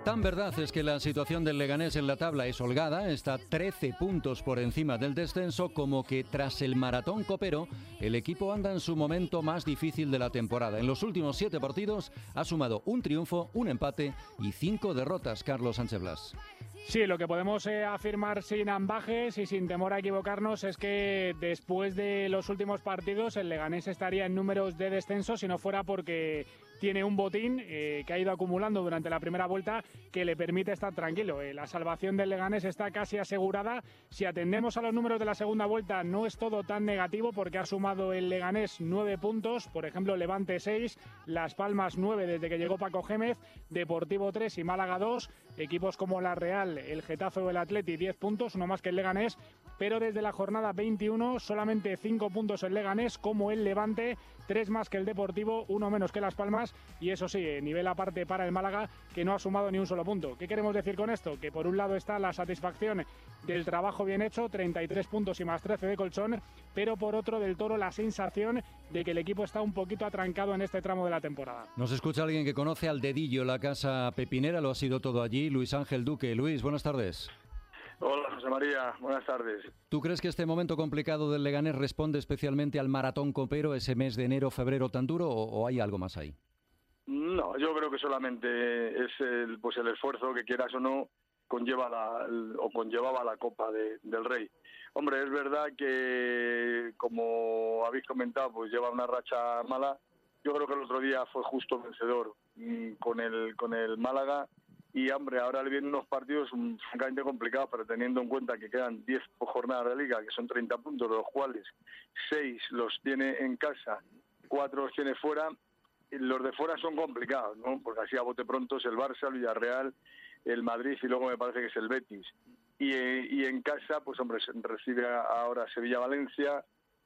Tan verdad es que la situación del Leganés en la tabla es holgada, está 13 puntos por encima del descenso, como que tras el maratón copero, el equipo anda en su momento más difícil de la temporada. En los últimos 7 partidos ha sumado un triunfo, un empate y 5 derrotas, Carlos Sánchez Blas. Sí, lo que podemos afirmar sin ambajes y sin temor a equivocarnos es que después de los últimos partidos el Leganés estaría en números de descenso si no fuera porque tiene un botín que ha ido acumulando durante la primera vuelta que le permite estar tranquilo. La salvación del Leganés está casi asegurada. Si atendemos a los números de la segunda vuelta no es todo tan negativo porque ha sumado el Leganés 9 puntos, por ejemplo Levante 6, Las Palmas 9 desde que llegó Paco Gémez, Deportivo 3 y Málaga 2, equipos como la Real, el Getafe o el Atleti 10 puntos, uno más que el Leganés, pero desde la jornada 21 solamente 5 puntos el Leganés, como el Levante, 3 más que el Deportivo, 1 menos que Las Palmas, y eso sí, nivel aparte para el Málaga, que no ha sumado ni un solo punto. ¿Qué queremos decir con esto? Que por un lado está la satisfacción del trabajo bien hecho, 33 puntos y más 13 de colchón, pero por otro del Toro la sensación de que el equipo está un poquito atrancado en este tramo de la temporada. Nos escucha alguien que conoce al dedillo la casa pepinera, lo ha sido todo allí, Luis Ángel Duque. Luis, buenas tardes. Hola, José María, buenas tardes. ¿Tú crees que este momento complicado del Leganés responde especialmente al maratón copero, ese mes de enero-febrero tan duro, o hay algo más ahí? No, yo creo que solamente es el esfuerzo que, quieras o no, conllevaba la Copa del Rey. Hombre, es verdad que, como habéis comentado, pues lleva una racha mala. Yo creo que el otro día fue justo vencedor con el Málaga. Y, hombre, ahora le vienen unos partidos francamente complicados, pero teniendo en cuenta que quedan 10 jornadas de Liga, que son 30 puntos, de los cuales 6 los tiene en casa, 4 los tiene fuera. Los de fuera son complicados, ¿no? Porque así a bote pronto es el Barça, el Villarreal, el Madrid y luego me parece que es el Betis. Y en casa, pues, hombre, recibe ahora Sevilla-Valencia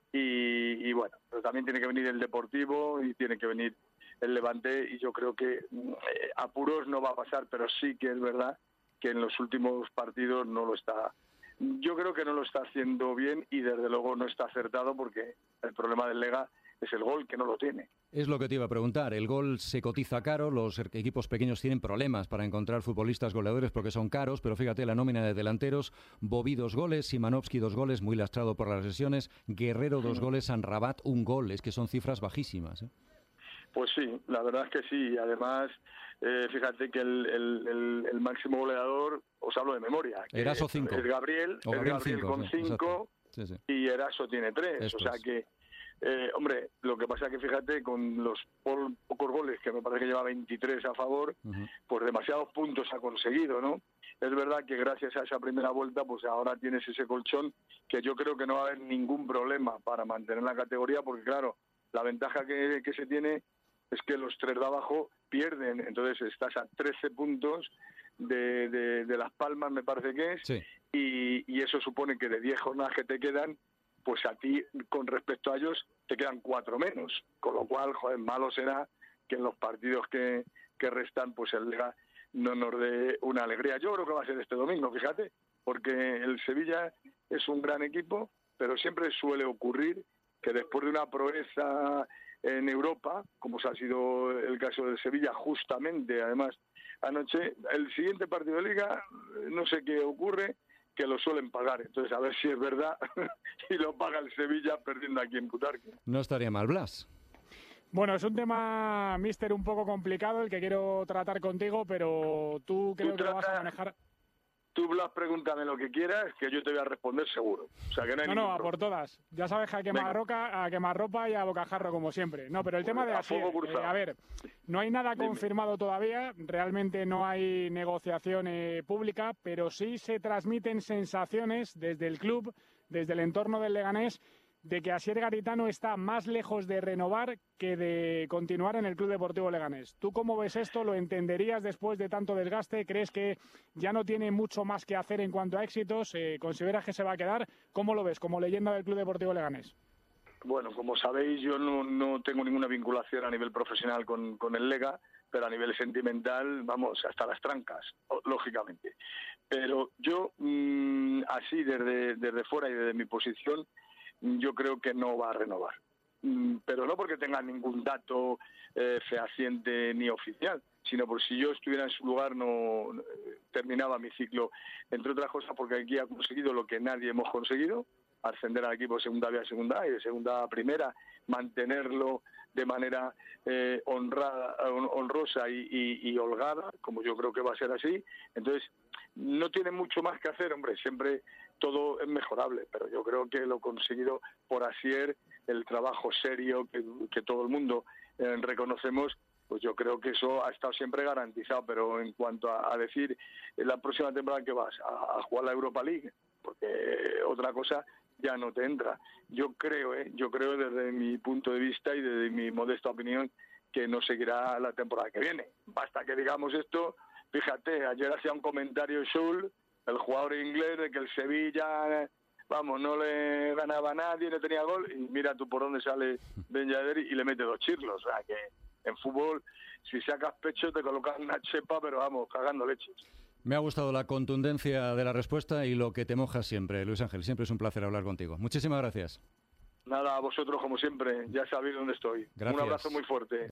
y bueno, pero también tiene que venir el Deportivo y tiene que venir el Levante, y yo creo que apuros no va a pasar, pero sí que es verdad que en los últimos partidos no lo está. Yo creo que no lo está haciendo bien y desde luego no está acertado, porque el problema del Lega es el gol, que no lo tiene. Es lo que te iba a preguntar. El gol se cotiza caro, los equipos pequeños tienen problemas para encontrar futbolistas goleadores porque son caros, pero fíjate la nómina de delanteros: Bobby 2 goles, Simanovski 2 goles, muy lastrado por las lesiones, Guerrero 2 goles, Amrabat 1 gol. Es que son cifras bajísimas, ¿eh? Pues sí, la verdad es que sí. Además, fíjate que el máximo goleador, os hablo de memoria, que Eraso 5. Es Gabriel, cinco, con 5, sí. Y Eraso tiene 3. Esto o sea es. que, hombre, lo que pasa es que fíjate, con los pocos goles, que me parece que lleva 23 a favor, pues demasiados puntos ha conseguido, ¿no? Es verdad que gracias a esa primera vuelta, pues ahora tienes ese colchón que yo creo que no va a haber ningún problema para mantener la categoría, porque claro, la ventaja que se tiene es que los 3 de abajo pierden, entonces estás a 13 puntos de Las Palmas, me parece que es, sí. y eso supone que de 10 jornadas que te quedan, pues a ti, con respecto a ellos, te quedan 4 menos, con lo cual, joder, malo será que en los partidos que restan, pues el Lega no nos dé una alegría. Yo creo que va a ser este domingo, fíjate, porque el Sevilla es un gran equipo, pero siempre suele ocurrir que después de una proeza en Europa, como ha sido el caso del Sevilla, justamente, además, anoche, el siguiente partido de Liga, no sé qué ocurre, que lo suelen pagar. Entonces, a ver si es verdad y lo paga el Sevilla perdiendo aquí en Butarque. No estaría mal, Blas. Bueno, es un tema, míster, un poco complicado el que quiero tratar contigo, pero tú creo que lo vas a manejar. Tú, Blas, pregúntame lo que quieras, que yo te voy a responder seguro. O sea, que no hay No, a por todas. Ya sabes que a quemarropa y a bocajarro, como siempre. No, pero el tema de así, a ver, no hay nada confirmado todavía, realmente no hay negociación pública, pero sí se transmiten sensaciones desde el club, desde el entorno del Leganés, de que Asier Garitano está más lejos de renovar que de continuar en el Club Deportivo Leganés. ¿Tú cómo ves esto? ¿Lo entenderías después de tanto desgaste? ¿Crees que ya no tiene mucho más que hacer en cuanto a éxitos? ¿Consideras que se va a quedar? ¿Cómo lo ves como leyenda del Club Deportivo Leganés? Bueno, como sabéis, yo no tengo ninguna vinculación a nivel profesional con el Lega, pero a nivel sentimental, vamos, hasta las trancas, lógicamente. Pero yo, así desde fuera y desde mi posición, yo creo que no va a renovar. pero no porque tenga ningún dato fehaciente ni oficial, sino por si yo estuviera en su lugar no terminaba mi ciclo, entre otras cosas porque aquí ha conseguido lo que nadie hemos conseguido, ascender al equipo de segunda B a segunda A y de segunda A a primera, mantenerlo de manera honrosa y holgada, como yo creo que va a ser así. Entonces, no tiene mucho más que hacer, hombre, siempre todo es mejorable, pero yo creo que lo conseguido por Asier, el trabajo serio que todo el mundo reconocemos, pues yo creo que eso ha estado siempre garantizado. Pero en cuanto a decir la próxima temporada que vas a jugar la Europa League, porque otra cosa ya no te entra. Yo creo desde mi punto de vista y desde mi modesta opinión que no seguirá la temporada que viene. Basta que digamos esto. Fíjate, ayer hacía un comentario Schul, el jugador inglés, de que el Sevilla, vamos, no le ganaba a nadie, no tenía gol, y mira tú por dónde sale Ben Yedder y le mete 2 chirlos. O sea que en fútbol, si sacas pecho te colocan una chepa, pero vamos, cagando leches. Me ha gustado la contundencia de la respuesta y lo que te mojas siempre, Luis Ángel. Siempre es un placer hablar contigo. Muchísimas gracias. Nada, a vosotros como siempre, ya sabéis dónde estoy. Gracias. Un abrazo muy fuerte.